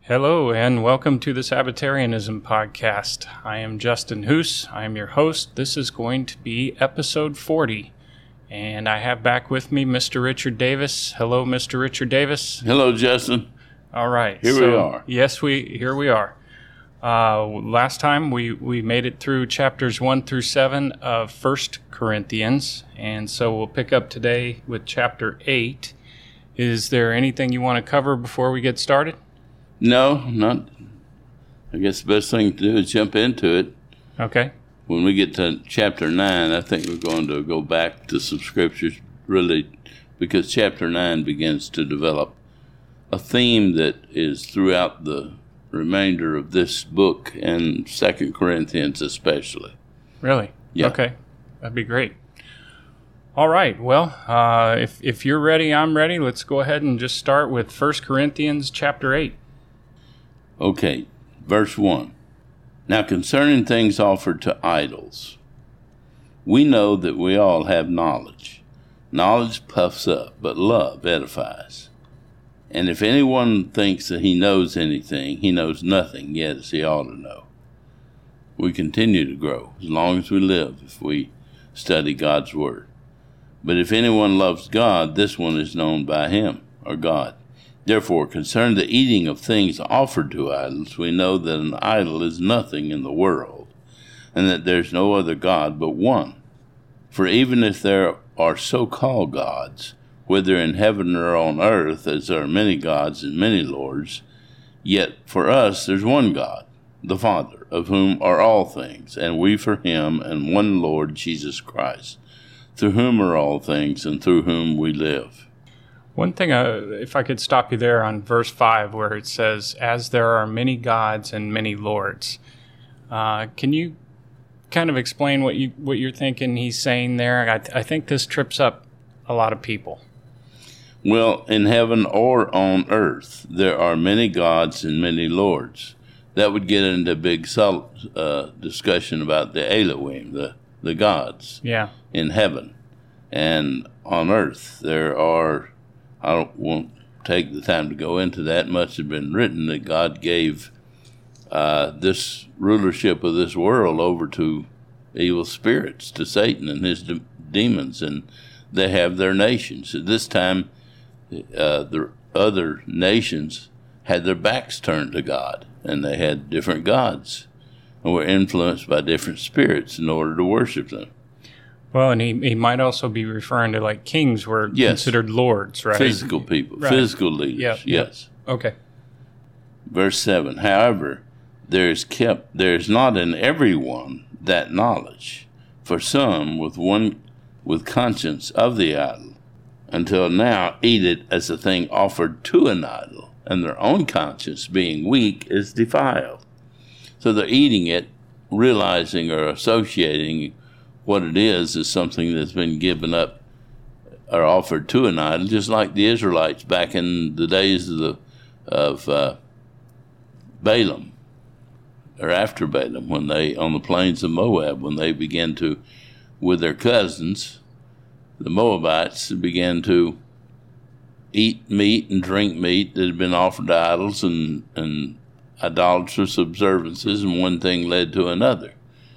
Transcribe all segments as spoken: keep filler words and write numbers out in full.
Hello and welcome to the Sabbatarianism podcast. I am Justin Hoos. I am your host. This is going to be episode forty. And I have back with me Mister Richard Davis. Hello, Mister Richard Davis. Hello, Justin. All right. Here so, we are. Yes, we here we are. Uh, last time we, we made it through chapters one through seven of First Corinthians. And so we'll pick up today with chapter eight. Is there anything you want to cover before we get started? No, not. I guess the best thing to do is jump into it. Okay. When we get to chapter nine, I think we're going to go back to some scriptures, really, because chapter nine begins to develop a theme that is throughout the remainder of this book and Second Corinthians especially. Really? Yeah. Okay. That'd be great. All right. Well, uh, if, if you're ready, I'm ready. Let's go ahead and just start with First Corinthians chapter eight. Okay, verse one. Now concerning things offered to idols, we know that we all have knowledge. Knowledge puffs up, but love edifies. And if anyone thinks that he knows anything, he knows nothing yet as he ought to know. We continue to grow as long as we live if we study God's word. But if anyone loves God, this one is known by him, or God. Therefore, concerning the eating of things offered to idols, we know that an idol is nothing in the world, and that there is no other God but one. For even if there are so-called gods, whether in heaven or on earth, as there are many gods and many lords, yet for us there's one God, the Father, of whom are all things, and we for him, and one Lord, Jesus Christ, through whom are all things, and through whom we live. One thing, uh, if I could stop you there on verse five, where it says, as there are many gods and many lords. Uh, can you kind of explain what, you, what you're thinking he's saying there? I, th- I think this trips up a lot of people. Well, in heaven or on earth, there are many gods and many lords. That would get into a big uh, discussion about the Elohim, the, the gods yeah. in heaven. And on earth, there are... I don't won't take the time to go into that. Much has been written that God gave uh, this rulership of this world over to evil spirits, to Satan and his de- demons, and they have their nations. At this time, uh, the other nations had their backs turned to God, and they had different gods, and were influenced by different spirits in order to worship them. Well, and he, he might also be referring to like kings were yes. considered lords, right? Physical people, right. physical leaders, yep. yes. Yep. Okay. Verse seven, however, there is kept, there is not in everyone that knowledge, for some with one with conscience of the idol, until now eat it as a thing offered to an idol, and their own conscience being weak is defiled. So they're eating it, realizing or associating what it is is something that's been given up or offered to an idol, just like the Israelites back in the days of the of uh, Balaam, or after Balaam, when they on the plains of Moab, when they began to, with their cousins, the Moabites, began to eat meat and drink meat that had been offered to idols and and idolatrous observances, and one thing led to another.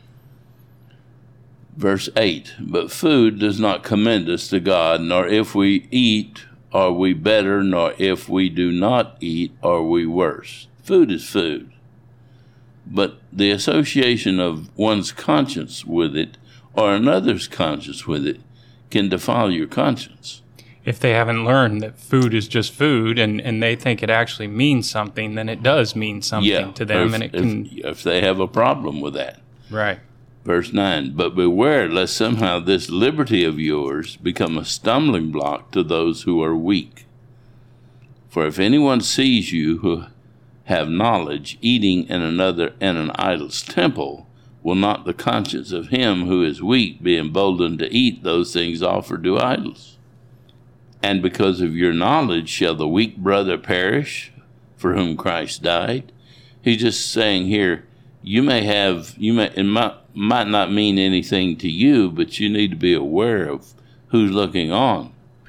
Verse eight, but food does not commend us to God, nor if we eat are we better, nor if we do not eat are we worse. Food is food. But the association of one's conscience with it, or another's conscience with it, can defile your conscience. If they haven't learned that food is just food, and, and they think it actually means something, then it does mean something yeah, to them. if, and it can... if, if they have a problem with that. Right. Verse nine, but beware lest somehow this liberty of yours become a stumbling block to those who are weak. For if anyone sees you who have knowledge eating in another in an idol's temple, will not the conscience of him who is weak be emboldened to eat those things offered to idols? And because of your knowledge shall the weak brother perish, for whom Christ died? He's just saying here, you may have, you may, it might, might not mean anything to you, but you need to be aware of who's looking on.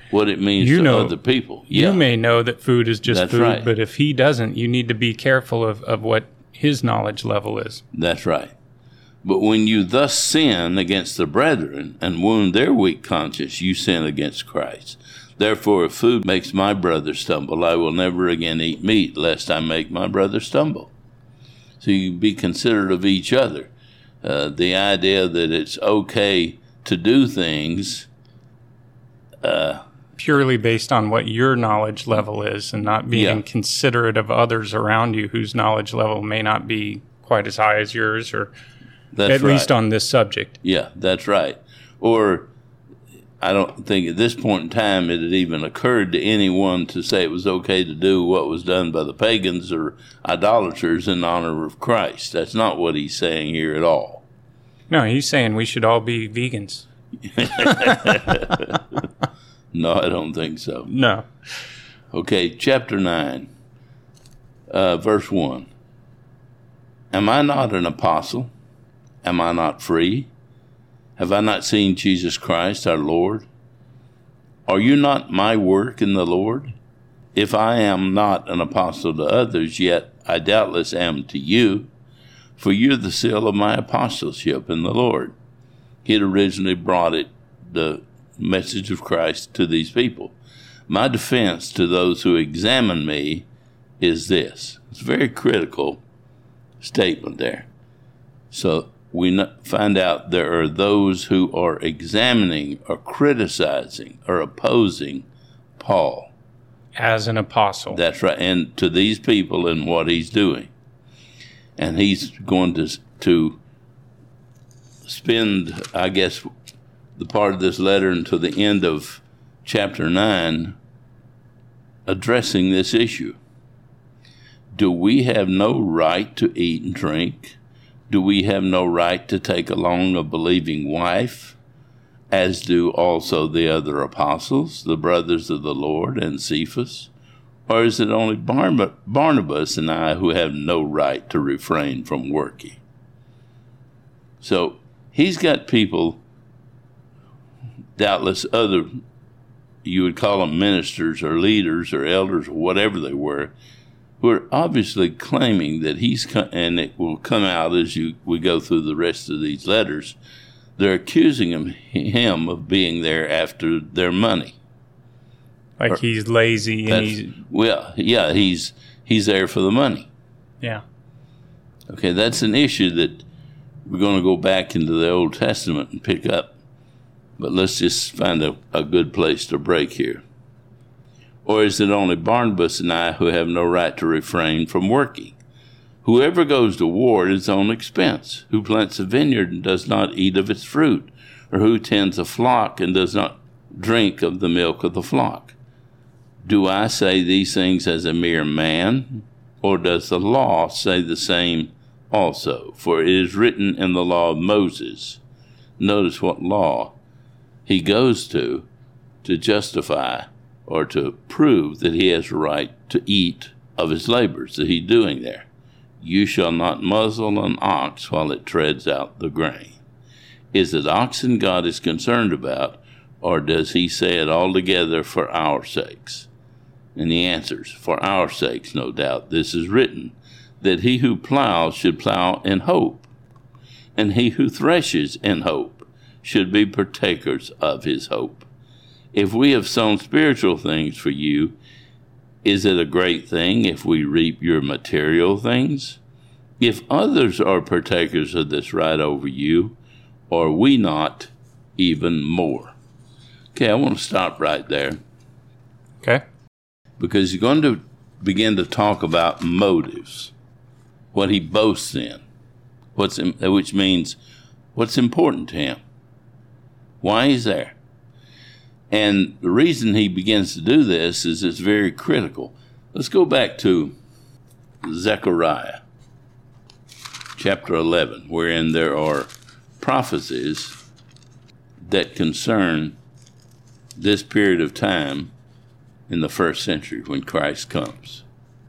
what it means you to know, other people. Yeah. You may know that food is just That's food, right. but if he doesn't, you need to be careful of, of what his knowledge level is. That's right. But when you thus sin against the brethren and wound their weak conscience, you sin against Christ. Therefore, if food makes my brother stumble, I will never again eat meat, lest I make my brother stumble. So you be considerate of each other. Uh, the idea that it's okay to do things uh, purely based on what your knowledge level is, and not being Yeah. considerate of others around you whose knowledge level may not be quite as high as yours, or that's at right. least on this subject. Yeah, that's right. Or I don't think at this point in time it had even occurred to anyone to say it was okay to do what was done by the pagans or idolaters in honor of Christ. That's not what he's saying here at all. No, he's saying we should all be vegans. No, I don't think so. No. Okay, chapter nine, uh, verse one. Am I not an apostle? Am I not free? Have I not seen Jesus Christ our Lord? Are you not my work in the Lord? If I am not an apostle to others, yet I doubtless am to you, for you're the seal of my apostleship in the Lord. He had originally brought it, the message of Christ, to these people. My defense to those who examine me is this. It's a very critical statement there. So we find out there are those who are examining or criticizing or opposing Paul. As an apostle. That's right. And to these people and what he's doing. And he's going to, to spend, I guess, the part of this letter until the end of chapter nine addressing this issue. Do we have no right to eat and drink? Do we have no right to take along a believing wife, as do also the other apostles, the brothers of the Lord, and Cephas? Or is it only Barnab- Barnabas and I who have no right to refrain from working? So he's got people, doubtless other, you would call them ministers or leaders or elders or whatever they were, who are obviously claiming that he's, co- and it will come out as you we go through the rest of these letters, they're accusing him, him of being there after their money. Like or, he's lazy and he's... Well, yeah, he's he's there for the money. Yeah. Okay, that's an issue that we're going to go back into the Old Testament and pick up. But let's just find a, a good place to break here. Or is it only Barnabas and I who have no right to refrain from working? Whoever goes to war at his own expense, who plants a vineyard and does not eat of its fruit, or who tends a flock and does not drink of the milk of the flock. Do I say these things as a mere man, or does the law say the same also? For it is written in the law of Moses. Notice what law he goes to to justify or to prove that he has a right to eat of his labors that he's doing there. You shall not muzzle an ox while it treads out the grain. Is it oxen God is concerned about, or does he say it altogether for our sakes? And he answers, for our sakes, no doubt. This is written, that he who plows should plow in hope, and he who threshes in hope should be partakers of his hope. If we have sown spiritual things for you, is it a great thing if we reap your material things? If others are partakers of this right over you, are we not even more? Okay, I want to stop right there. Okay. Because you're going to begin to talk about motives, what he boasts in, what's in, which means what's important to him, why he's there. And the reason he begins to do this is it's very critical. Let's go back to Zechariah, chapter eleven, wherein there are prophecies that concern this period of time in the first century when Christ comes.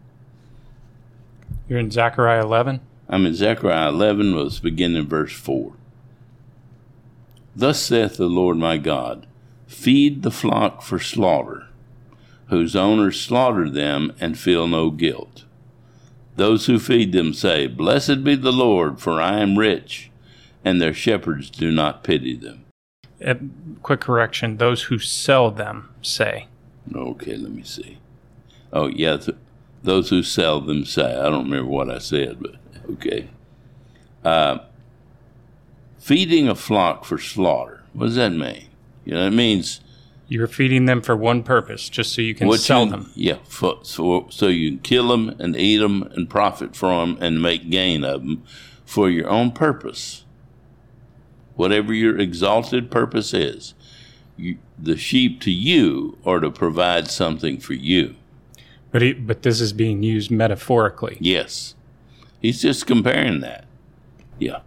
You're in Zechariah eleven? I'm in Zechariah eleven, let's begin in verse four. Thus saith the Lord my God, feed the flock for slaughter, whose owners slaughter them and feel no guilt. Those who feed them say, Blessed be the Lord, for I am rich, and their shepherds do not pity them. Uh, quick correction, those who sell them say. Okay, let me see. Oh, yeah, th- those who sell them say. I don't remember what I said, but okay. Uh, feeding a flock for slaughter. What does that mean? You know, it means... You're feeding them for one purpose, just so you can sell you, them. Yeah, for, so, so you can kill them and eat them and profit from them and make gain of them for your own purpose. Whatever your exalted purpose is, you, the sheep to you are to provide something for you. But he, but this is being used metaphorically. Yes. He's just comparing that. Yeah.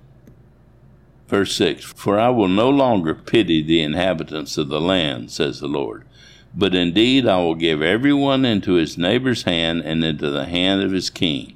Verse six, For I will no longer pity the inhabitants of the land, says the Lord, but indeed I will give everyone into his neighbor's hand and into the hand of his king.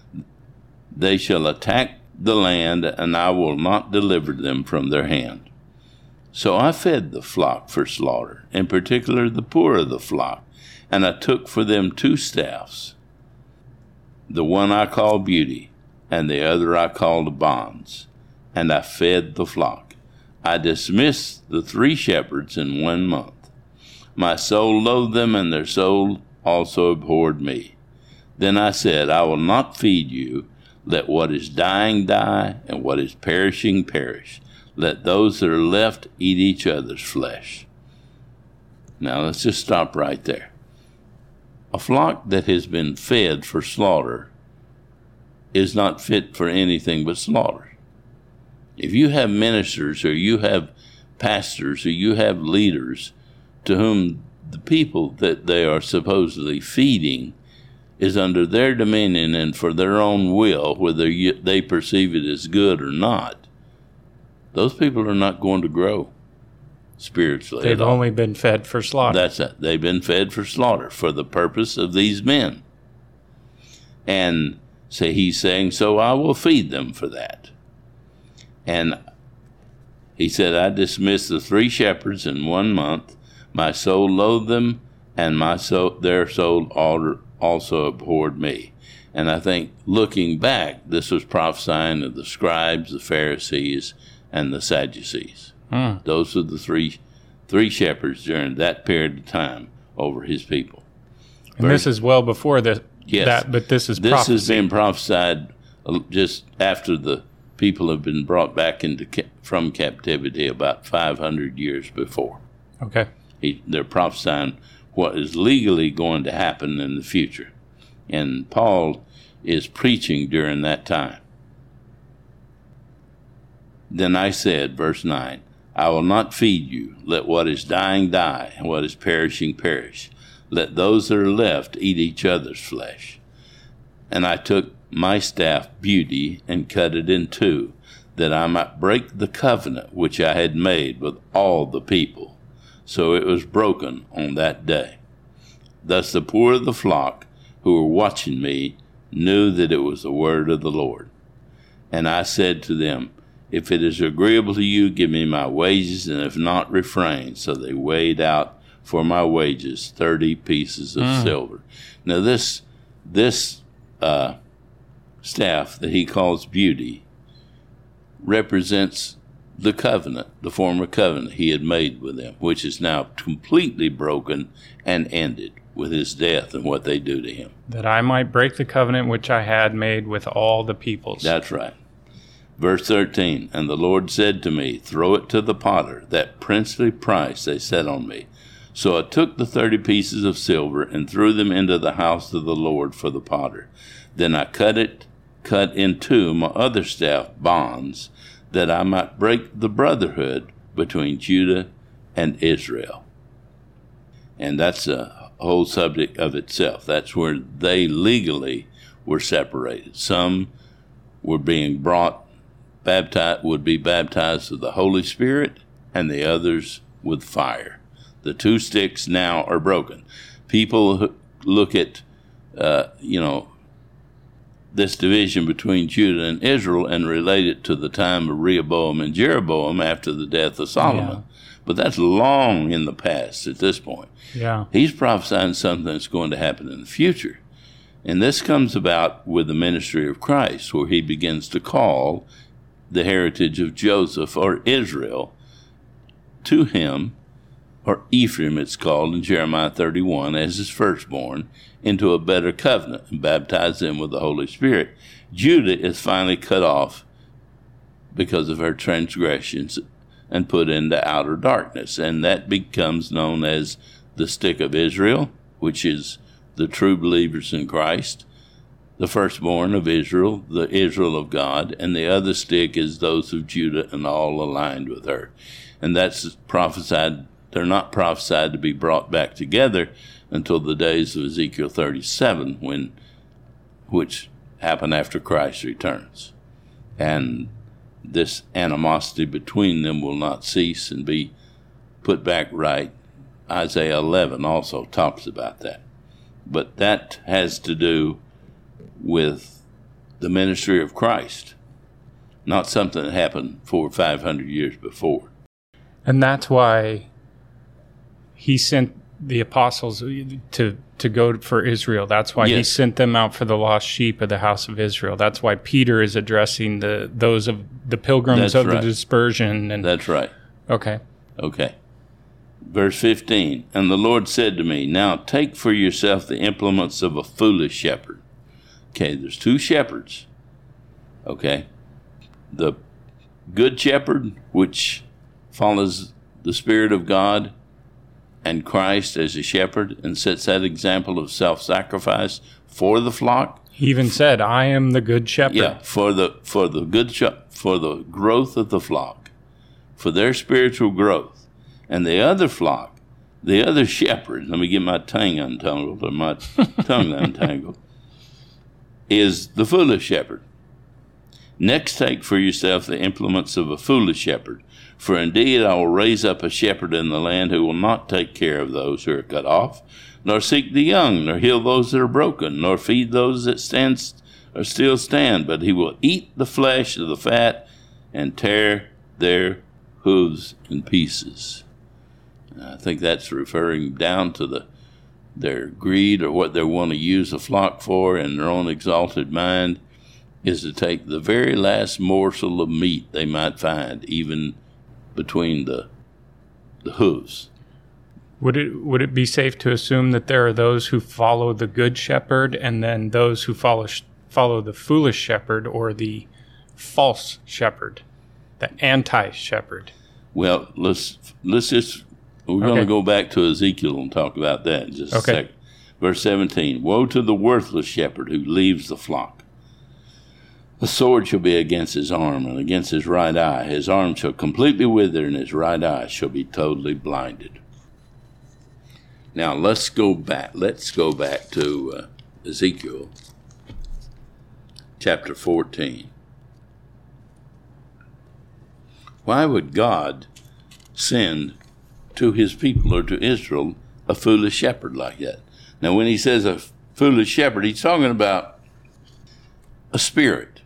They shall attack the land, and I will not deliver them from their hand. So I fed the flock for slaughter, in particular the poor of the flock, and I took for them two staffs. The one I called Beauty, and the other I called Bonds, and I fed the flock. I dismissed the three shepherds in one month. My soul loathed them, and their soul also abhorred me. Then I said, I will not feed you. Let what is dying die, and what is perishing perish. Let those that are left eat each other's flesh. Now let's just stop right there. A flock that has been fed for slaughter is not fit for anything but slaughter. If you have ministers or you have pastors or you have leaders to whom the people that they are supposedly feeding is under their dominion and for their own will, whether you, they perceive it as good or not, those people are not going to grow spiritually. They've only been fed for slaughter. That's it. They've been fed for slaughter for the purpose of these men. And so he's saying, so I will feed them for that. And he said, I dismissed the three shepherds in one month. My soul loathed them, and my soul, their soul also abhorred me. And I think looking back, this was prophesying of the scribes, the Pharisees, and the Sadducees. Hmm. Those were the three three shepherds during that period of time over his people. And Very, this is well before the, yes, that, but this is this prophecy. has been prophesied just after the people have been brought back into from captivity about five hundred years before. Okay. He, they're prophesying what is legally going to happen in the future. And Paul is preaching during that time. Then I said, verse nine, I will not feed you. Let what is dying die, and what is perishing perish. Let those that are left eat each other's flesh. And I took my staff Beauty and cut it in two, that I might break the covenant which I had made with all the people. So it was broken on that day. Thus the poor of the flock, who were watching me, knew that it was the word of the Lord. And I said to them, If it is agreeable to you, give me my wages, and if not, refrain. So they weighed out for my wages thirty pieces of mm. silver. Now this this uh, staff that he calls Beauty represents the covenant, the former covenant he had made with them, which is now completely broken and ended with his death and what they do to him. That I might break the covenant which I had made with all the peoples. That's right. Verse thirteen, And the Lord said to me, Throw it to the potter, that princely price they set on me. So I took the thirty pieces of silver and threw them into the house of the Lord for the potter. Then I cut it, cut in two my other staff Bonds, that I might break the brotherhood between Judah and Israel. And that's a whole subject of itself. That's where they legally were separated. Some were being brought, baptized, would be baptized with the Holy Spirit, and the others with fire. The two sticks now are broken. People look at, uh, you know, this division between Judah and Israel and relate it to the time of Rehoboam and Jeroboam after the death of Solomon. Yeah. But that's long in the past at this point. Yeah. He's prophesying something that's going to happen in the future. And this comes about with the ministry of Christ, where he begins to call the heritage of Joseph, or Israel, to him, or Ephraim it's called in Jeremiah thirty-one, as his firstborn, into a better covenant, and baptize them with the Holy Spirit. Judah is finally cut off because of her transgressions and put into outer darkness, and that becomes known as the stick of Israel, which is the true believers in Christ, the firstborn of Israel, the Israel of God, and the other stick is those of Judah and all aligned with her. And that's prophesied, they're not prophesied to be brought back together until the days of Ezekiel thirty-seven, when, which happen after Christ returns. And this animosity between them will not cease and be put back right. Isaiah eleven also talks about that. But that has to do with the ministry of Christ, not something that happened four or five hundred years before. And that's why he sent the apostles to to go for Israel. That's why yes. he sent them out for the lost sheep of the house of Israel. That's why Peter is addressing the those of the pilgrims that's of right. the dispersion. And that's right. Okay. Okay. Verse fifteen, and the Lord said to me, now take for yourself the implements of a foolish shepherd. Okay, there's two shepherds. Okay. The good shepherd, which follows the Spirit of God and Christ as a shepherd and sets that example of self-sacrifice for the flock. He even said, I am the good shepherd. Yeah, for the for the good for the growth of the flock, for their spiritual growth. And the other flock, the other shepherd, let me get my tongue untangled, or my tongue untangled, is the foolish shepherd. Next take for yourself the implements of a foolish shepherd. For indeed I will raise up a shepherd in the land who will not take care of those who are cut off, nor seek the young, nor heal those that are broken, nor feed those that stand or still stand, but he will eat the flesh of the fat and tear their hooves in pieces. I think that's referring down to the their greed, or what they want to use a flock for in their own exalted mind, is to take the very last morsel of meat they might find, even between the the hooves. Would it would it be safe to assume that there are those who follow the good shepherd, and then those who follow follow the foolish shepherd, or the false shepherd, the anti-shepherd? Well, let's let's just. We're okay. going to go back to Ezekiel and talk about that in just okay. a second. Verse seventeen, woe to the worthless shepherd who leaves the flock. The sword shall be against his arm and against his right eye. His arm shall completely wither, and his right eye shall be totally blinded. Now, let's go back. Let's go back to uh, Ezekiel chapter fourteen. Why would God send to his people, or to Israel, a foolish shepherd like that? Now, when he says a foolish shepherd, he's talking about a spirit.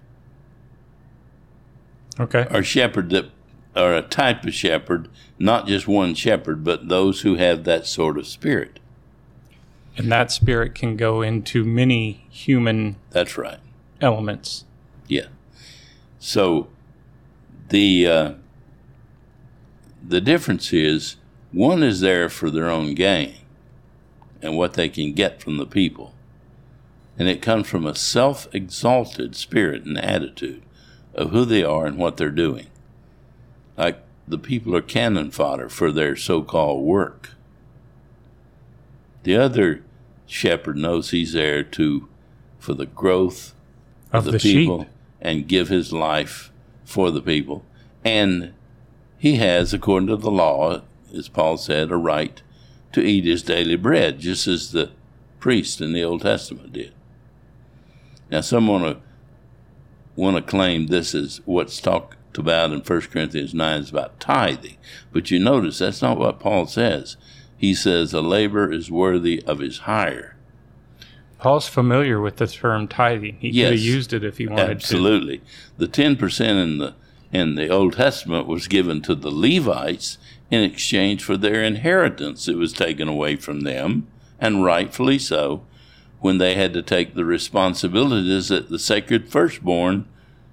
Okay. Or shepherd that, or a type of shepherd, not just one shepherd, but those who have that sort of spirit. And that spirit can go into many human That's right. elements. Yeah. So the uh, the difference is, one is there for their own gain and what they can get from the people. And it comes from a self-exalted spirit and attitude of who they are and what they're doing. Like the people are cannon fodder for their so-called work. The other shepherd knows he's there to for the growth of, of the, the people sheep. And give his life for the people. And he has, according to the law, as Paul said, a right to eat his daily bread, just as the priest in the Old Testament did. Now, some want to want to claim this is what's talked about in First Corinthians nine is about tithing, but you notice that's not what Paul says. He says a laborer is worthy of his hire. Paul's familiar with the term tithing. He yes, could have used it if he wanted absolutely. to. Absolutely. The ten percent in the in the Old Testament was given to the Levites, in exchange for their inheritance that was taken away from them, and rightfully so, when they had to take the responsibilities that the sacred firstborn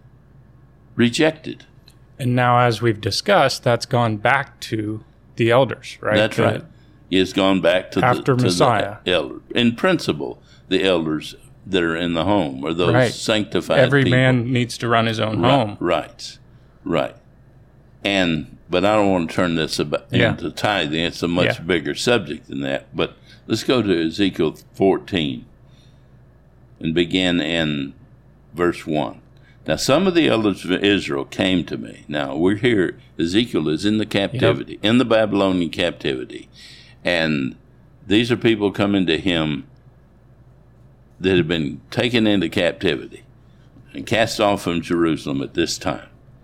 rejected. And now, as we've discussed, that's gone back to the elders, right? That's the, right. It's gone back to, after the, to Messiah. the elder. In principle, the elders that are in the home, or those right. sanctified Every people. man needs to run his own right, home. Right, right. And, but I don't want to turn this about yeah. into tithing. It's a much yeah. bigger subject than that. But let's go to Ezekiel fourteen and begin in verse one. Now, some of the elders of Israel came to me. Now, we're here. Ezekiel is in the captivity, yep. in the Babylonian captivity. And these are people coming to him that have been taken into captivity and cast off from Jerusalem at this time.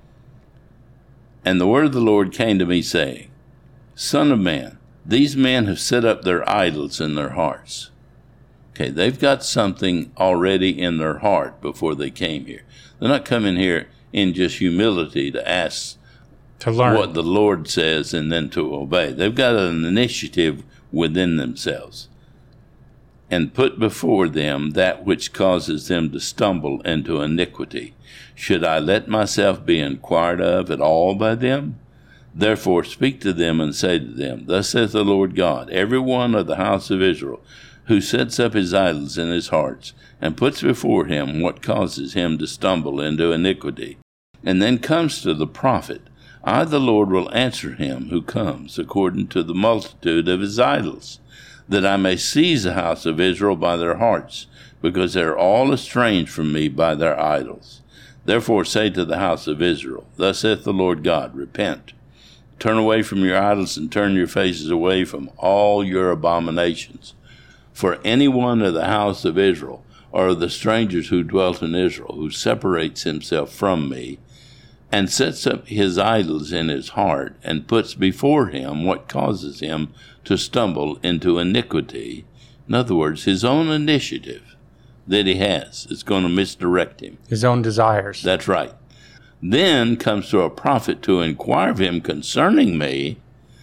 And the word of the Lord came to me, saying, Son of man, these men have set up their idols in their hearts. Okay, they've got something already in their heart before they came here. They're not coming here in just humility to ask to learn what the Lord says and then to obey. They've got an initiative within themselves, and put before them that which causes them to stumble into iniquity. Should I let myself be inquired of at all by them? Therefore speak to them and say to them, Thus saith the Lord God, every one of the house of Israel, who sets up his idols in his hearts, and puts before him what causes him to stumble into iniquity, and then comes to the prophet, I, the Lord, will answer him who comes according to the multitude of his idols, that I may seize the house of Israel by their hearts, because they are all estranged from me by their idols. Therefore say to the house of Israel, Thus saith the Lord God, Repent, turn away from your idols, and turn your faces away from all your abominations. For any one of the house of Israel, or of the strangers who dwelt in Israel, who separates himself from me, and sets up his idols in his heart, and puts before him what causes him to stumble into iniquity, in other words, his own initiative that he has, is going to misdirect him. His own desires. That's right. Then comes to a prophet to inquire of him concerning me,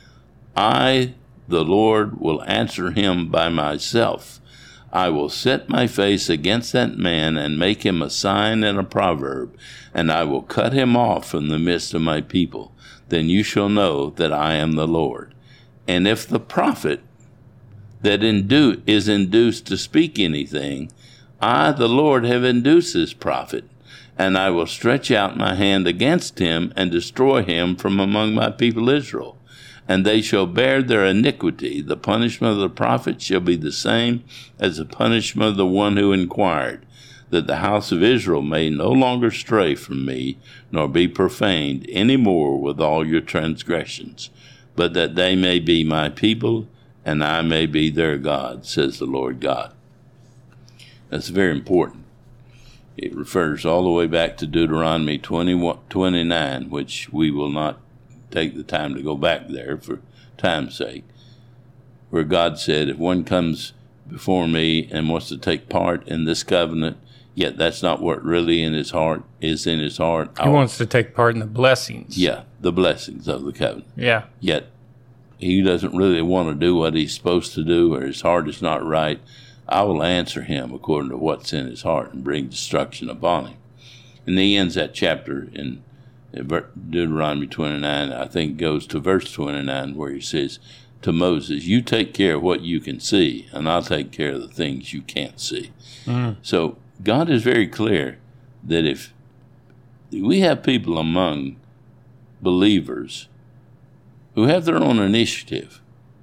I, the Lord, will answer him by myself. I will set my face against that man and make him a sign and a proverb, and I will cut him off from the midst of my people. Then you shall know that I am the Lord. And if the prophet that indu- is induced to speak anything, I, the Lord, have induced this prophet, and I will stretch out my hand against him and destroy him from among my people Israel. And they shall bear their iniquity. The punishment of the prophet shall be the same as the punishment of the one who inquired, that the house of Israel may no longer stray from me, nor be profaned any more with all your transgressions, but that they may be my people, and I may be their God, says the Lord God. That's very important. It refers all the way back to Deuteronomy twenty-one, twenty-nine, which we will not take the time to go back there for time's sake, where God said, if one comes before me and wants to take part in this covenant, yet that's not what really in his heart is in his heart. He I'll, wants to take part in the blessings. Yeah, the blessings of the covenant. Yeah. Yet he doesn't really want to do what he's supposed to do, or his heart is not right. I will answer him according to what's in his heart and bring destruction upon him. And he ends that chapter in Deuteronomy twenty-nine, I think goes to verse twenty-nine, where he says to Moses, you take care of what you can see, and I'll take care of the things you can't see. Mm. So God is very clear that if we have people among believers who have their own initiative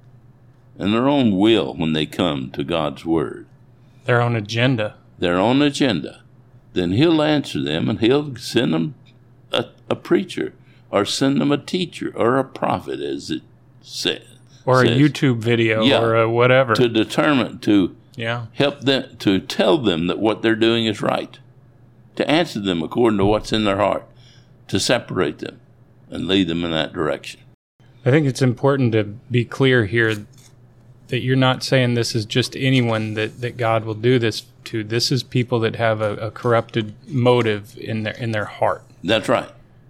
and their own will when they come to God's word, their own agenda, their own agenda, then he'll answer them, and he'll send them a, a preacher, or send them a teacher, or a prophet, as it says. Or says. a YouTube video, yeah, or a whatever. To determine, to yeah. help them, to tell them that what they're doing is right, to answer them according to what's in their heart, to separate them and lead them in that direction. I think it's important to be clear here that you're not saying this is just anyone that, that God will do this to. This is people that have a, a corrupted motive in their in their heart. That's right.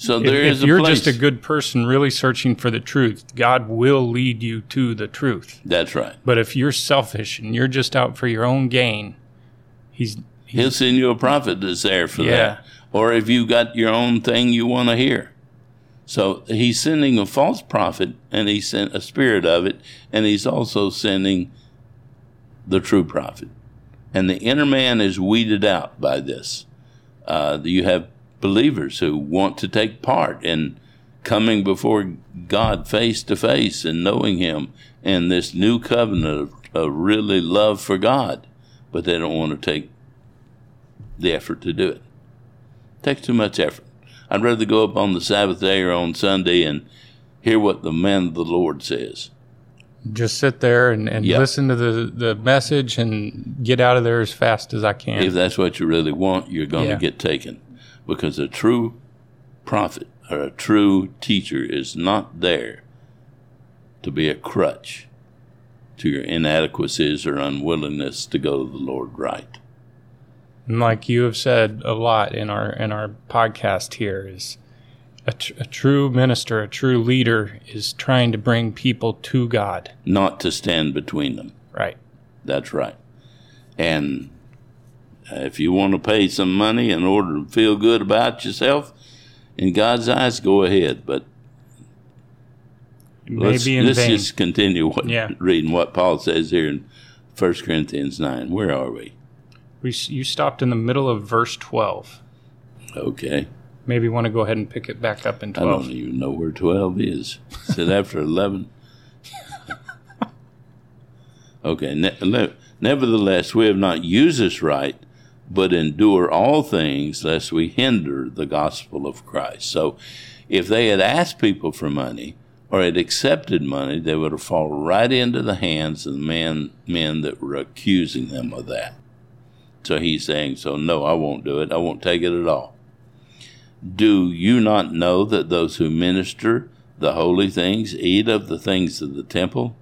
So if, there if is a you're place. just a good person really searching for the truth, God will lead you to the truth. That's right. But if you're selfish and you're just out for your own gain, he's, he's He'll send you a prophet that's there for Yeah. that. Or if you got your own thing you want to hear. So he's sending a false prophet, and he sent a spirit of it, and he's also sending the true prophet. And the inner man is weeded out by this. Uh, you have believers who want to take part in coming before God face to face and knowing him in this new covenant of, of really love for God, but they don't want to take the effort to do it. It takes too much effort. I'd rather go up on the Sabbath day or on Sunday and hear what the man of the Lord says. just sit there and, and Yeah. listen to the, the message and get out of there as fast as I can. If that's what you really want, you're going Yeah. to get taken. Because a true prophet or a true teacher is not there to be a crutch to your inadequacies or unwillingness to go to the Lord right. And like you have said a lot in our in our podcast here, is a, tr- a true minister, a true leader is trying to bring people to God. Not to stand between them. Right. That's right. And if you want to pay some money in order to feel good about yourself, in God's eyes, go ahead. But let's, Maybe in let's vain. just continue what, Yeah. reading what Paul says here in First Corinthians nine. Where are we? We, s- you stopped in the middle of verse twelve. Okay. Maybe you want to go ahead and pick it back up in I twelve. don't even know where twelve is. Is it after eleven? Okay. Ne- ne- Nevertheless, we have not used this right, but endure all things, lest we hinder the gospel of Christ. So if they had asked people for money or had accepted money, they would have fallen right into the hands of the men, men that were accusing them of that. So he's saying, so no, I won't do it. I won't take it at all. Do you not know that those who minister the holy things eat of the things of the temple?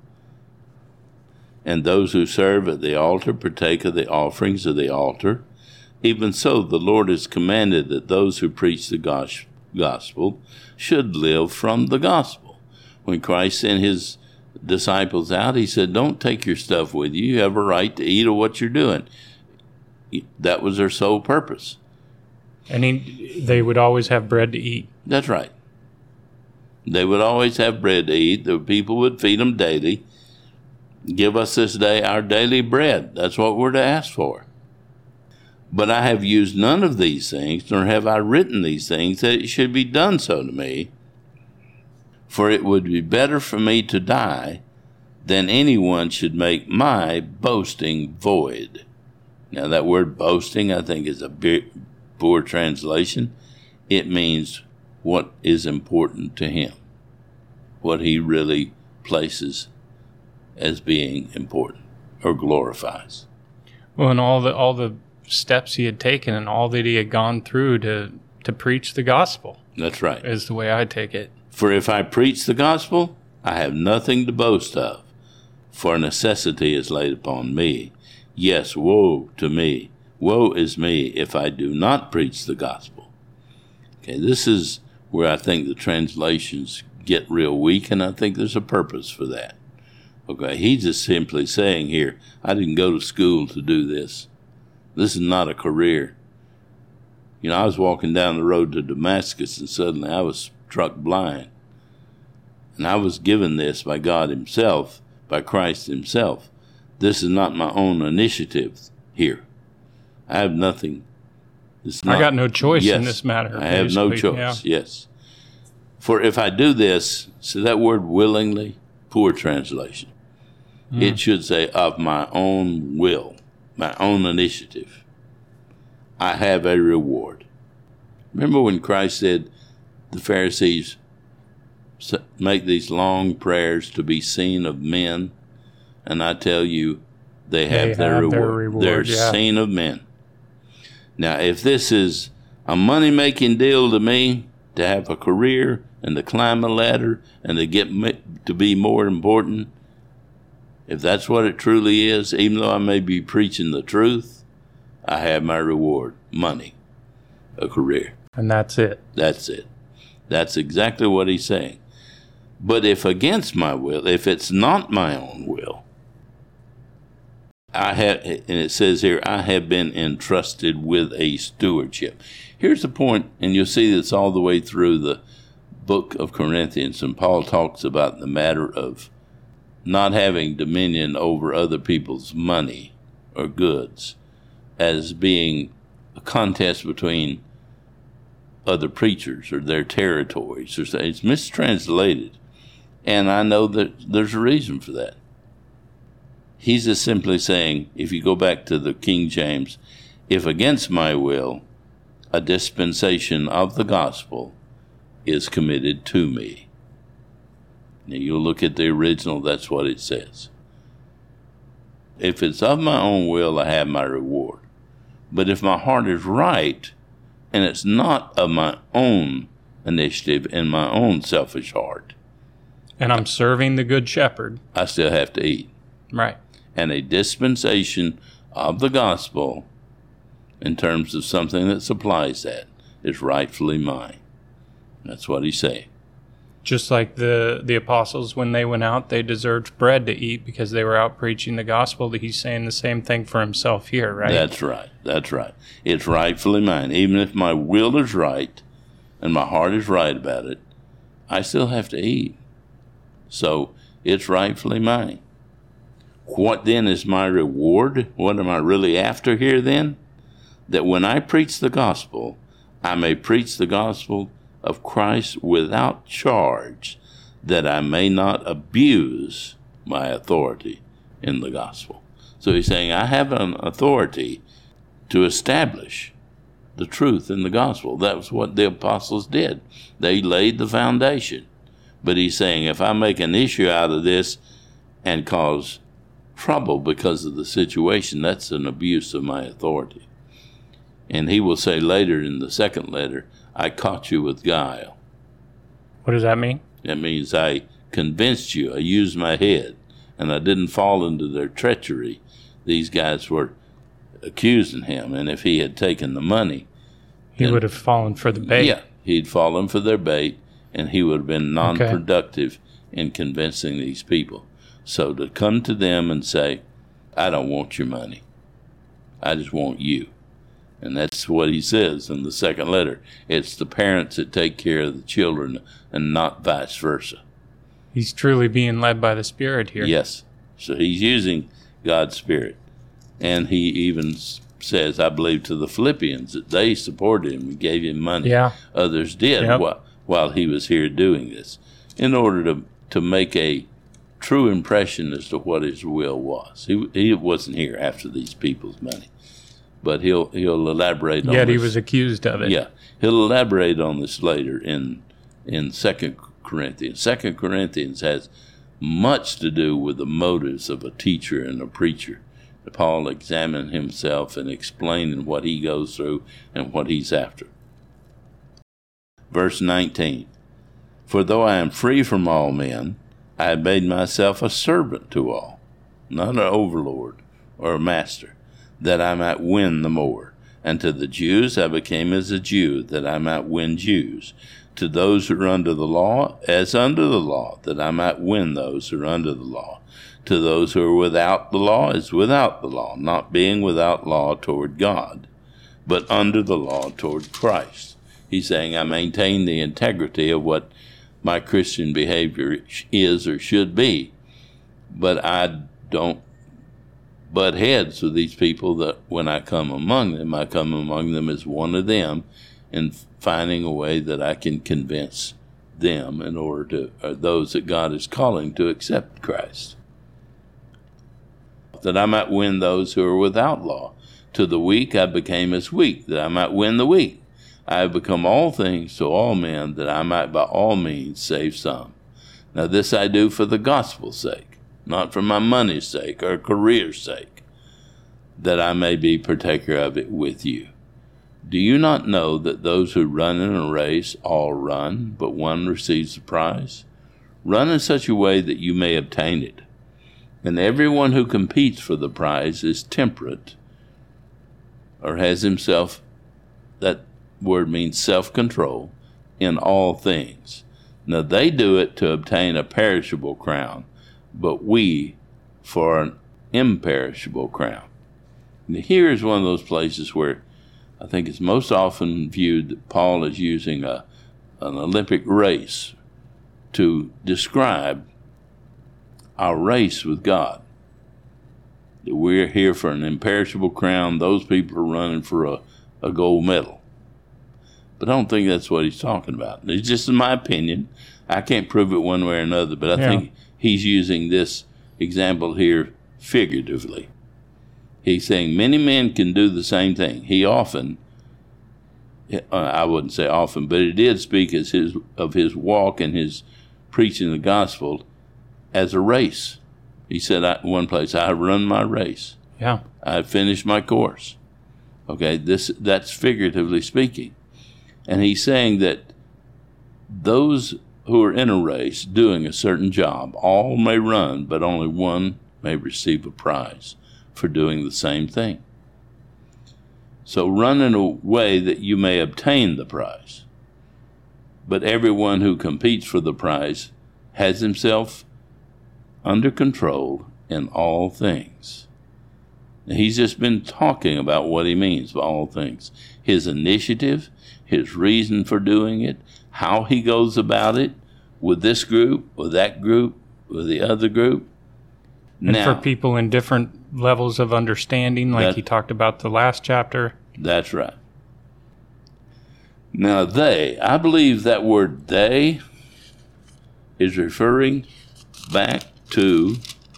And those who serve at the altar partake of the offerings of the altar? Even so, the Lord has commanded that those who preach the gos- gospel should live from the gospel. When Christ sent his disciples out, he said, don't take your stuff with you. You have a right to eat of what you're doing. That was their sole purpose. And he, they would always have bread to eat. That's right. They would always have bread to eat. The people would feed them daily. Give us this day our daily bread. That's what we're to ask for. But I have used none of these things, nor have I written these things, that it should be done so to me. For it would be better for me to die than anyone should make my boasting void. Now, that word boasting, I think, is a big, poor translation. It means what is important to him, what he really places as being important or glorifies. Well, and all the all the steps he had taken and all that he had gone through to to preach the gospel That's right. is the way I take it. For if I preach the gospel, I have nothing to boast of, for necessity is laid upon me. Yes, woe to me. Woe is me if I do not preach the gospel. Okay, this is where I think the translations get real weak, and I think there's a purpose for that. Okay, he's just simply saying here, I didn't go to school to do this. This is not a career. You know, I was walking down the road to Damascus, and suddenly I was struck blind. And I was given this by God himself, by Christ himself. This is not my own initiative here. I have nothing. It's not, I got no choice yes, in this matter. I have no basically. choice, Yeah. yes. For if I do this, so that word willingly, poor translation. Mm. It should say of my own will, my own initiative. I have a reward. Remember when Christ said the Pharisees make these long prayers to be seen of men? And I tell you, they have, They their, have reward. their reward, They're yeah. seen of men. Now, if this is a money-making deal to me, to have a career and to climb a ladder and to get me, to be more important, if that's what it truly is, even though I may be preaching the truth, I have my reward, money, a career. And that's it. That's it. That's exactly what he's saying. But if against my will, if it's not my own will, I have, and it says here, I have been entrusted with a stewardship. Here's the point, and you'll see this all the way through the book of Corinthians, and Paul talks about the matter of not having dominion over other people's money or goods as being a contest between other preachers or their territories. It's mistranslated, and I know that there's a reason for that. He's just simply saying, if you go back to the King James, if against my will, a dispensation of the gospel is committed to me. Now you'll look at the original, that's what it says. If it's of my own will, I have my reward. But if my heart is right, and it's not of my own initiative and my own selfish heart, and I'm serving the good shepherd, I still have to eat. Right. And a dispensation of the gospel, in terms of something that supplies that, is rightfully mine. That's what he's saying. Just like the, the apostles, when they went out, they deserved bread to eat because they were out preaching the gospel. He's saying the same thing for himself here, right? That's right. That's right. It's rightfully mine. Even if my will is right and my heart is right about it, I still have to eat. So it's rightfully mine. What then is my reward? What am I really after here then? That when I preach the gospel, I may preach the gospel of Christ without charge, that I may not abuse my authority in the gospel. So he's saying, I have an authority to establish the truth in the gospel. That was what the apostles did. They laid the foundation. But he's saying, if I make an issue out of this and cause trouble because of the situation, that's an abuse of my authority. And he will say later in the second letter, I caught you with guile. What does that mean? That means I convinced you, I used my head, and I didn't fall into their treachery. These guys were accusing him, and if he had taken the money, he then, would have fallen for the bait. Yeah, he'd fallen for their bait, and he would have been non-productive okay. in convincing these people. So to come to them and say, I don't want your money, I just want you. And that's what he says in the second letter. It's the parents that take care of the children and not vice versa. He's truly being led by the Spirit here. Yes. So he's using God's Spirit. And he even says, I believe, to the Philippians that they supported him and gave him money. Yeah. Others did yep. while, while he was here doing this, in order to, to make a true impression as to what his will was. He, he wasn't here after these people's money. But he'll he'll elaborate on Yet this. he was accused of it. Yeah. He'll elaborate on this later in in Second Corinthians. Second Corinthians has much to do with the motives of a teacher and a preacher. Paul examined himself and explaining what he goes through and what he's after. Verse nineteen. For though I am free from all men, I have made myself a servant to all, not an overlord or a master, that I might win the more. And to the Jews I became as a Jew, that I might win Jews. To those who are under the law, as under the law, that I might win those who are under the law. To those who are without the law, as without the law, not being without law toward God, but under the law toward Christ. He's saying, I maintain the integrity of what my Christian behavior is or should be, but I don't butt heads with these people that when I come among them, I come among them as one of them and finding a way that I can convince them in order to, or those that God is calling to accept Christ. That I might win those who are without law. To the weak I became as weak, that I might win the weak. I have become all things to all men, that I might by all means save some. Now this I do for the gospel's sake, not for my money's sake or career's sake, that I may be partaker of it with you. Do you not know that those who run in a race all run, but one receives the prize? Run in such a way that you may obtain it. And everyone who competes for the prize is temperate, or has himself, that word means self-control, in all things. Now they do it to obtain a perishable crown, but we for an imperishable crown. Now, here is one of those places where I think it's most often viewed that Paul is using a, an Olympic race to describe our race with God. That we're here for an imperishable crown. Those people are running for a, a gold medal. But I don't think that's what he's talking about. It's just in my opinion. I can't prove it one way or another, but I yeah. think he's using this example here figuratively. He's saying many men can do the same thing. He often, uh, I wouldn't say often, but he did speak as his of his walk and his preaching the gospel as a race. He said, I, one place, I run my race. Yeah. I finished my course. Okay, this that's figuratively speaking. And he's saying that those who are in a race doing a certain job, all may run, but only one may receive a prize for doing the same thing. So run in a way that you may obtain the prize. But everyone who competes for the prize has himself under control in all things. Now, he's just been talking about what he means by all things. His initiative, his reason for doing it, how he goes about it, with this group, with that group, with the other group. And now, for people in different levels of understanding, like that, he talked about the last chapter. That's right. Now they, I believe that word they is referring back to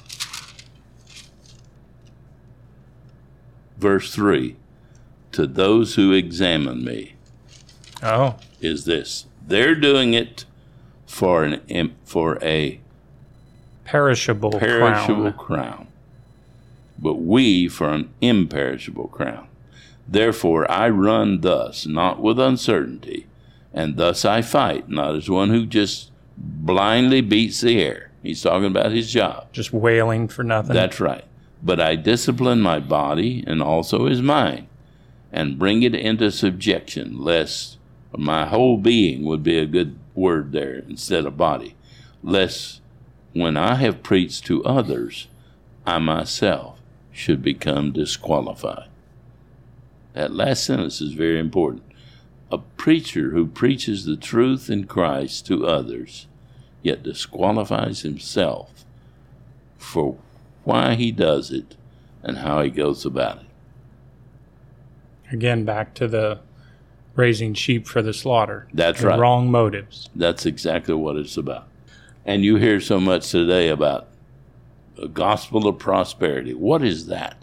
verse three. To those who examine me. Oh. Is this. They're doing it for an for a perishable, perishable crown. crown, but we for an imperishable crown. Therefore I run thus, not with uncertainty, and thus I fight, not as one who just blindly beats the air. He's talking about his job. Just wailing for nothing. That's right. But I discipline my body and also his mind, and bring it into subjection, lest my whole being would be a good word there instead of body, lest when I have preached to others, I myself should become disqualified. That last sentence is very important. A preacher who preaches the truth in Christ to others, yet disqualifies himself for why he does it and how he goes about it. Again, back to the raising sheep for the slaughter. That's right. Wrong motives. That's exactly what it's about. And you hear so much today about the gospel of prosperity. What is that?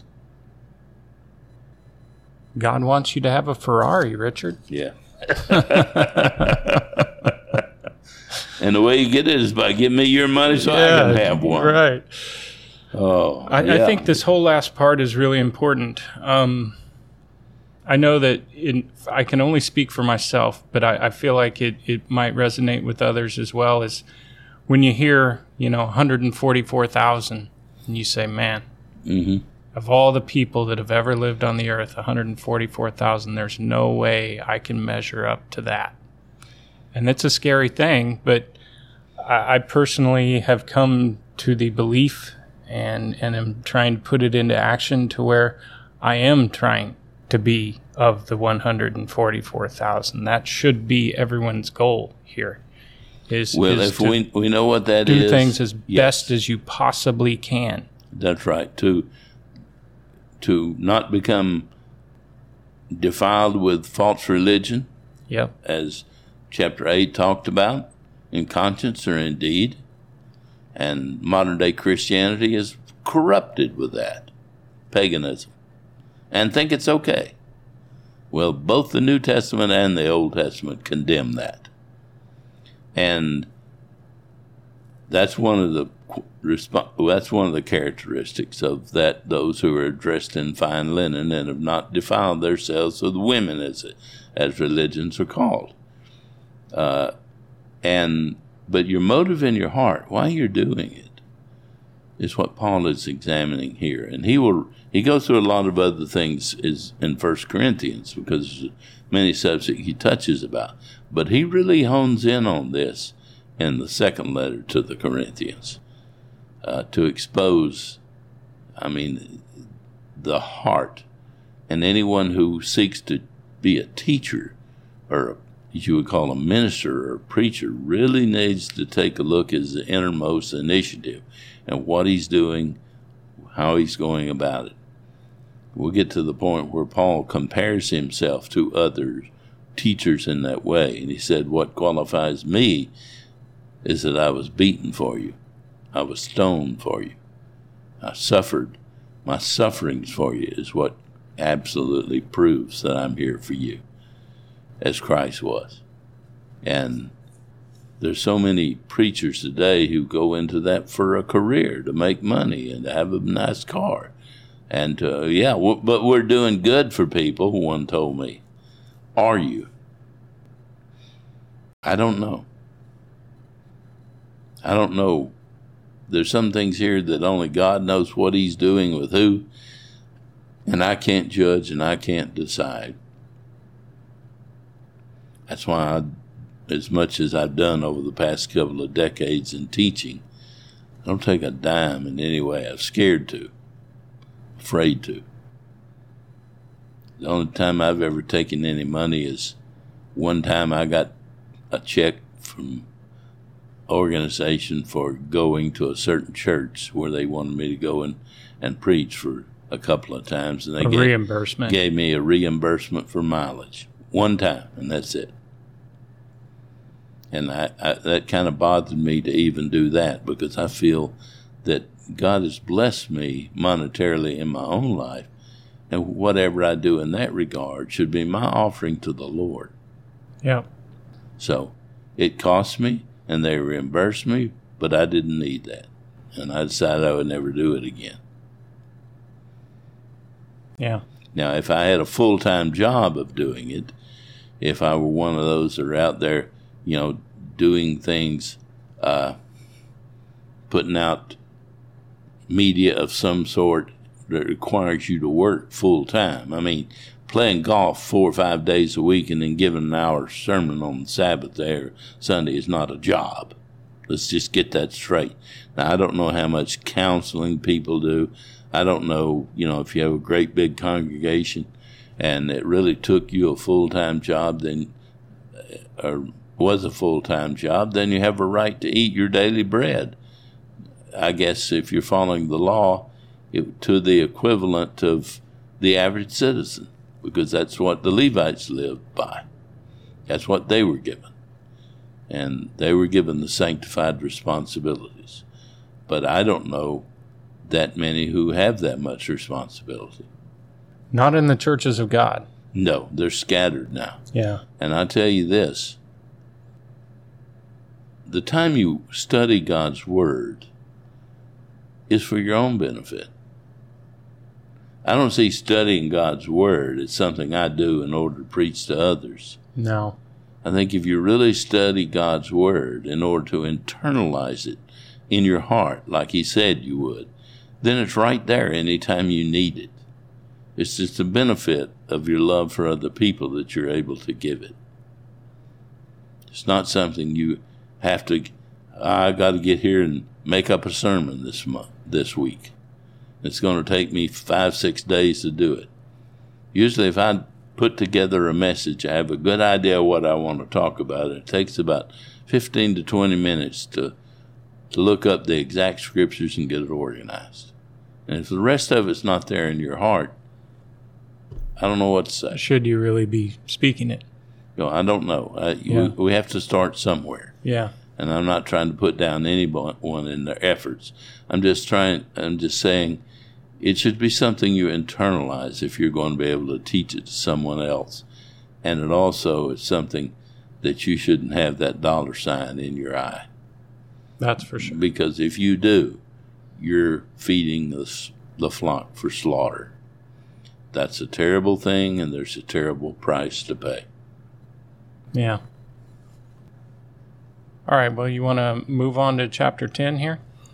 God wants you to have a Ferrari, Richard. Yeah. And the way you get it is by giving me your money so yeah, I can have one. Right. Oh, I, yeah. I think this whole last part is really important. Um, I know that in, I can only speak for myself, but I, I feel like it, it might resonate with others as well. Is when you hear, you know, one hundred forty-four thousand, and you say, man, mm-hmm. of all the people that have ever lived on the earth, one hundred forty-four thousand, there's no way I can measure up to that. And it's a scary thing, but I, I personally have come to the belief and, and am trying to put it into action to where I am trying to be of the one hundred forty-four thousand. That should be everyone's goal here. Is, well, is if we we know what that do is. Do things as yes. best as you possibly can. That's right. To to not become defiled with false religion. Yep. As chapter eight talked about, in conscience or in deed. And modern day Christianity is corrupted with that. Paganism. And think it's okay. Well, both the New Testament and the Old Testament condemn that. And that's one of the that's one of the characteristics of that those who are dressed in fine linen and have not defiled themselves, so the women as as religions are called. Uh, and but your motive in your heart, why you're doing it, is what Paul is examining here. And he will he goes through a lot of other things is in First Corinthians, because there's many subjects he touches about. But he really hones in on this in the second letter to the Corinthians, uh, to expose, I mean, the heart. And anyone who seeks to be a teacher, or a, as you would call a minister or a preacher, really needs to take a look at his innermost initiative and what he's doing, how he's going about it. We'll get to the point where Paul compares himself to other teachers in that way. And he said, what qualifies me is that I was beaten for you. I was stoned for you. I suffered. My sufferings for you is what absolutely proves that I'm here for you, as Christ was. And there's so many preachers today who go into that for a career, to make money and to have a nice car. And, uh, yeah, w- but we're doing good for people, one told me. Are you? I don't know. I don't know. There's some things here that only God knows what he's doing with who, and I can't judge and I can't decide. That's why I, as much as I've done over the past couple of decades in teaching, I don't take a dime in any way. I'm scared to, afraid to. The only time I've ever taken any money is one time I got a check from organization for going to a certain church where they wanted me to go and, and preach for a couple of times. And they a gave, reimbursement. gave me a reimbursement for mileage. One time, and that's it. And I, I, that kind of bothered me to even do that, because I feel that God has blessed me monetarily in my own life, and whatever I do in that regard should be my offering to the Lord. Yeah. So it cost me, and they reimbursed me, but I didn't need that. And I decided I would never do it again. Yeah. Now, if I had a full-time job of doing it, if I were one of those that are out there, you know, doing things, uh, putting out media of some sort that requires you to work full-time. I mean, playing golf four or five days a week and then giving an hour sermon on Sabbath there Sunday is not a job. Let's just get that straight. Now, I don't know how much counseling people do. I don't know, you know, if you have a great big congregation and it really took you a full-time job, then, or was a full-time job, then you have a right to eat your daily bread. I guess if you're following the law, it, to the equivalent of the average citizen, because that's what the Levites lived by. That's what they were given. And they were given the sanctified responsibilities. But I don't know that many who have that much responsibility. Not in the churches of God. No, they're scattered now. Yeah. And I tell you this, the time you study God's Word is for your own benefit. I don't see studying God's Word as something I do in order to preach to others. No. I think if you really study God's Word in order to internalize it in your heart, like he said you would, then it's right there anytime you need it. It's just the benefit of your love for other people that you're able to give it. It's not something you have to, I got to get here and make up a sermon this month, this week. It's going to take me five, six days to do it. Usually if I put together a message, I have a good idea what I want to talk about. It takes about fifteen to twenty minutes to to look up the exact scriptures and get it organized. And if the rest of it's not there in your heart, I don't know what to say. Should you really be speaking it? You know, I don't know. I, Yeah. we, we have to start somewhere. Yeah. And I'm not trying to put down anyone in their efforts. I'm just trying, I'm just saying it should be something you internalize if you're going to be able to teach it to someone else. And it also is something that you shouldn't have that dollar sign in your eye. That's for sure. Because if you do, you're feeding the, the flock for slaughter. That's a terrible thing, and there's a terrible price to pay. Yeah. All right, well, you want to move on to chapter ten here?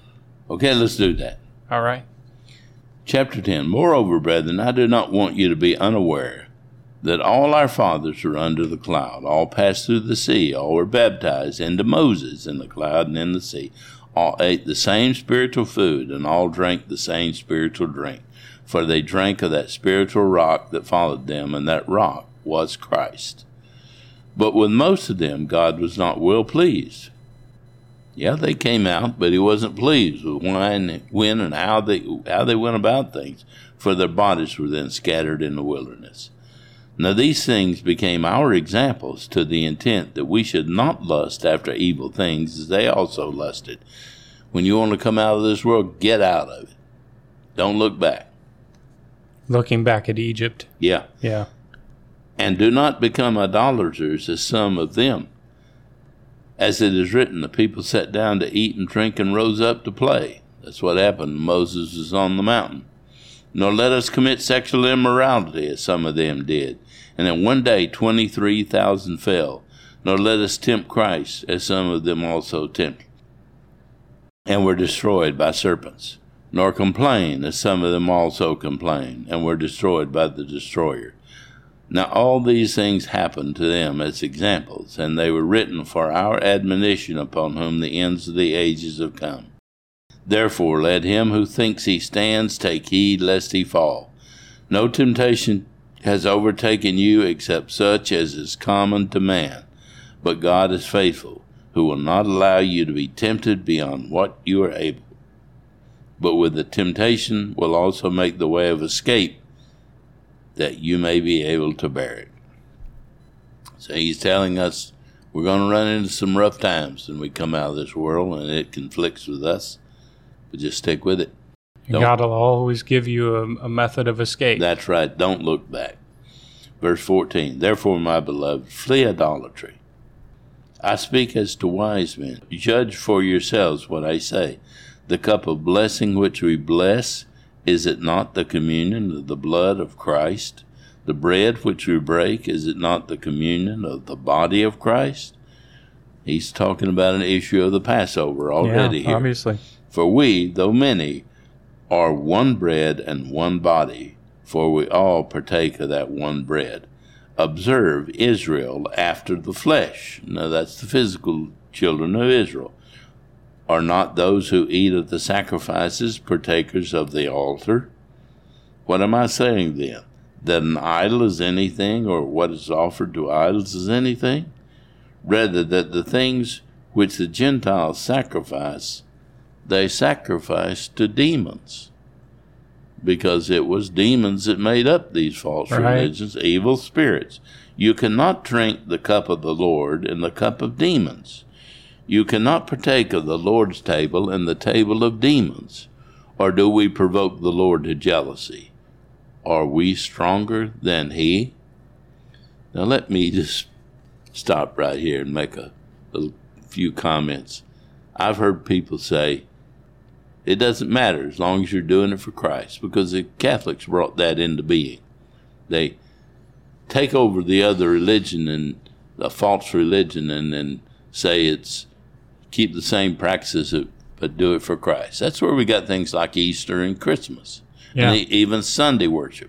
Okay, let's do that. All right. Chapter ten. Moreover, brethren, I do not want you to be unaware that all our fathers were under the cloud, all passed through the sea, all were baptized into Moses in the cloud and in the sea, all ate the same spiritual food, and all drank the same spiritual drink. For they drank of that spiritual rock that followed them, and that rock was Christ. But with most of them God was not well pleased. Yeah, they came out, but he wasn't pleased with when, when and how they, how they went about things, for their bodies were then scattered in the wilderness. Now these things became our examples, to the intent that we should not lust after evil things as they also lusted. When you want to come out of this world, get out of it. Don't look back. Looking back at Egypt. Yeah. Yeah. And do not become idolaters as some of them. As it is written, the people sat down to eat and drink and rose up to play. That's what happened when Moses was on the mountain. Nor let us commit sexual immorality as some of them did. And in one day twenty-three thousand fell. Nor let us tempt Christ as some of them also tempted, and were destroyed by serpents. Nor complain as some of them also complained, and were destroyed by the destroyer. Now all these things happened to them as examples, and they were written for our admonition, upon whom the ends of the ages have come. Therefore let him who thinks he stands take heed lest he fall. No temptation has overtaken you except such as is common to man. But God is faithful, who will not allow you to be tempted beyond what you are able, but with the temptation will also make the way of escape, that you may be able to bear it. So he's telling us we're going to run into some rough times when we come out of this world, and it conflicts with us. But just stick with it. Don't, God will always give you a, a method of escape. That's right. Don't look back. Verse fourteen, therefore, my beloved, flee idolatry. I speak as to wise men. Judge for yourselves what I say. The cup of blessing which we bless, is it not the communion of the blood of Christ? The bread which we break, is it not the communion of the body of Christ? He's talking about an issue of the Passover already yeah, here. Obviously. For we, though many, are one bread and one body, for we all partake of that one bread. Observe Israel after the flesh. Now that's the physical children of Israel. Are not those who eat of the sacrifices partakers of the altar? What am I saying then? That an idol is anything, or what is offered to idols is anything? Rather, that the things which the Gentiles sacrifice, they sacrifice to demons, because it was demons that made up these false right. religions, evil spirits. You cannot drink the cup of the Lord and the cup of demons. You cannot partake of the Lord's table and the table of demons. Or do we provoke the Lord to jealousy? Are we stronger than he? Now let me just stop right here and make a, a few comments. I've heard people say, it doesn't matter as long as you're doing it for Christ, because the Catholics brought that into being. They take over the other religion and the false religion and then say it's keep the same practices, but do it for Christ. That's where we got things like Easter and Christmas, yeah. and even Sunday worship.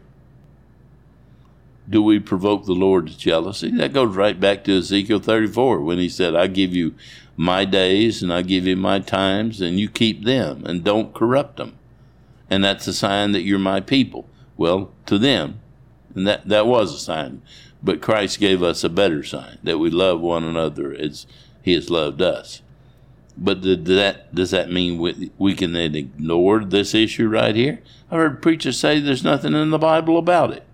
Do we provoke the Lord to jealousy? That goes right back to Ezekiel thirty-four, when he said, I give you my days and I give you my times, and you keep them and don't corrupt them. And that's a sign that you're my people. Well, to them, and that, that was a sign, but Christ gave us a better sign, that we love one another as he has loved us. But did that, does that mean we, we can then ignore this issue right here? I heard preachers say there's nothing in the Bible about it.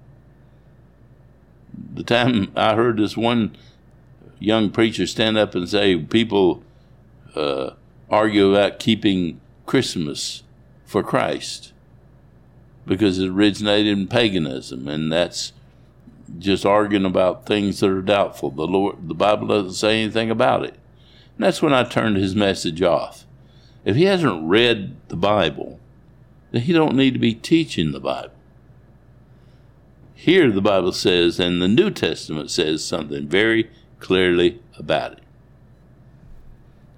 The time I heard this one young preacher stand up and say people uh, argue about keeping Christmas for Christ because it originated in paganism, and that's just arguing about things that are doubtful. The Lord, the Bible doesn't say anything about it. And that's when I turned his message off. If he hasn't read the Bible, then he don't need to be teaching the Bible. Here the Bible says, and the New Testament says something very clearly about it.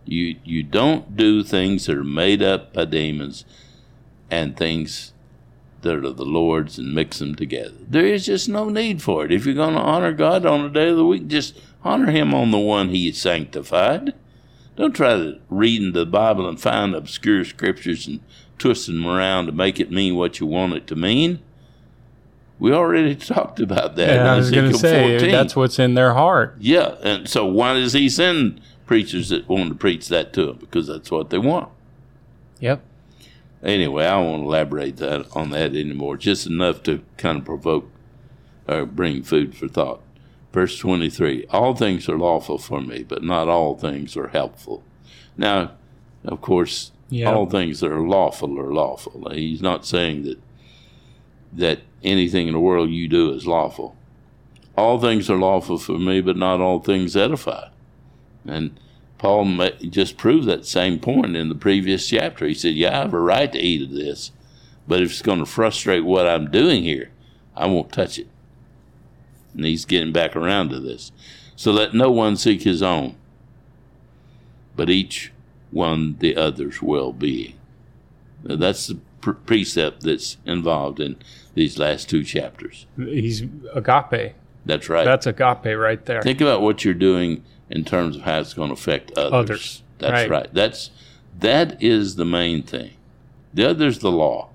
You you don't do things that are made up by demons and things that are the Lord's and mix them together. There is just no need for it. If you're going to honor God on a day of the week, just honor him on the one he sanctified. Don't try to read into the Bible and find obscure scriptures and twist them around to make it mean what you want it to mean. We already talked about that. Yeah, in I was going to say, fourteen. That's what's in their heart. Yeah, and so why does he send preachers that want to preach that to them? Because that's what they want. Yep. Anyway, I won't elaborate that on that anymore. Just enough to kind of provoke or bring food for thought. Verse twenty-three, all things are lawful for me, but not all things are helpful. Now, of course, yep. all things that are lawful are lawful. He's not saying that that anything in the world you do is lawful. All things are lawful for me, but not all things edify. And Paul just proved that same point in the previous chapter. He said, yeah, I have a right to eat of this, but if it's going to frustrate what I'm doing here, I won't touch it. And he's getting back around to this. So let no one seek his own, but each one the other's well-being. Now, that's the pre- precept that's involved in these last two chapters. He's agape. That's right. That's agape right there. Think about what you're doing in terms of how it's going to affect others. Others. That's right. right. That's that is the main thing. The other's the law.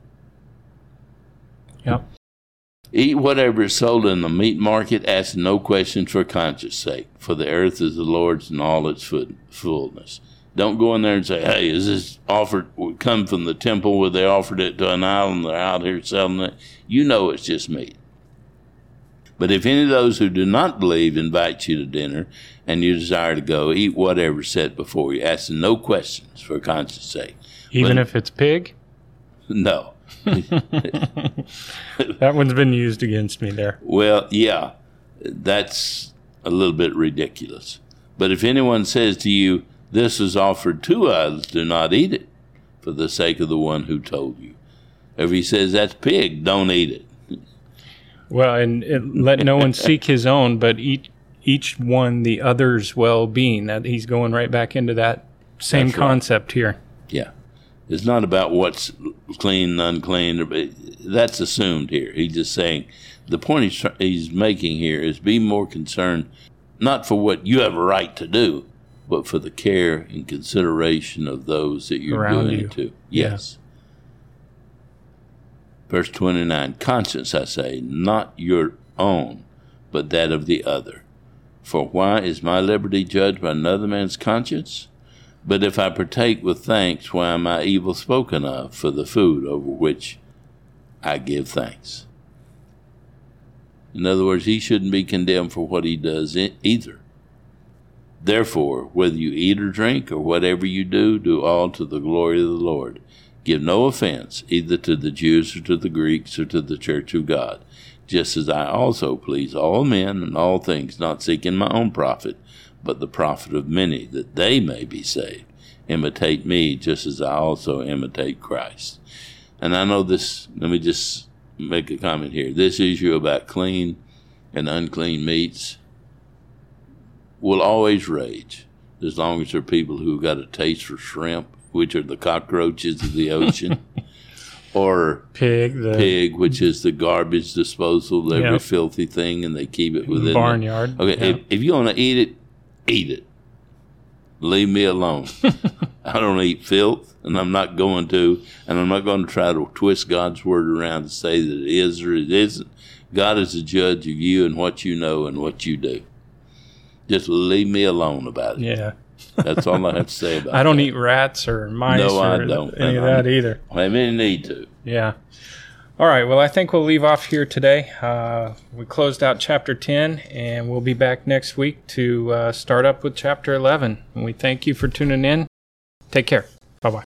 Yep. Eat whatever is sold in the meat market, ask no questions for conscience sake, for the earth is the Lord's and all its fullness. Don't go in there and say, hey, is this offered, come from the temple where they offered it to an idol and they're out here selling it? You know it's just meat. But if any of those who do not believe invite you to dinner and you desire to go, eat whatever is set before you, ask no questions for conscience sake. Even but, if it's pig? No. That one's been used against me there. Well, yeah, that's a little bit ridiculous. But if anyone says to you, this is offered to us, do not eat it for the sake of the one who told you. If he says that's pig, don't eat it. Well, and it, let no one seek his own, but each, each one the other's well-being. That he's going right back into that same That's right. concept here. Yeah. It's not about what's clean and unclean. That's assumed here. He's just saying the point he's, he's making here is be more concerned not for what you have a right to do, but for the care and consideration of those that you're Around doing you. it to. Yes. Yeah. Verse twenty-nine, conscience, I say, not your own, but that of the other. For why is my liberty judged by another man's conscience? But if I partake with thanks, why am I evil spoken of for the food over which I give thanks? In other words, he shouldn't be condemned for what he does either. Therefore, whether you eat or drink or whatever you do, do all to the glory of the Lord. Give no offense either to the Jews or to the Greeks or to the church of God, just as I also please all men in all things, not seeking my own profit, but the profit of many, that they may be saved. Imitate me, just as I also imitate Christ. And I know this, let me just make a comment here. This issue about clean and unclean meats will always rage, as long as there are people who've got a taste for shrimp, which are the cockroaches of the ocean, or pig, the pig, which is the garbage disposal, every Yep. filthy thing, and they keep it within barnyard. The, okay, Yeah. if, if you want to eat it, eat it. Leave me alone. I don't eat filth, and I'm not going to, and I'm not going to try to twist God's word around to say that it is or it isn't. God is the judge of you and what you know and what you do. Just leave me alone about it. Yeah. That's all I have to say about it. I don't eat rats or mice No, I or don't. any of And I'm- that either. I have any need to. Yeah. All right. Well, I think we'll leave off here today. Uh, we closed out chapter ten, and we'll be back next week to uh, start up with chapter eleven. And we thank you for tuning in. Take care. Bye-bye.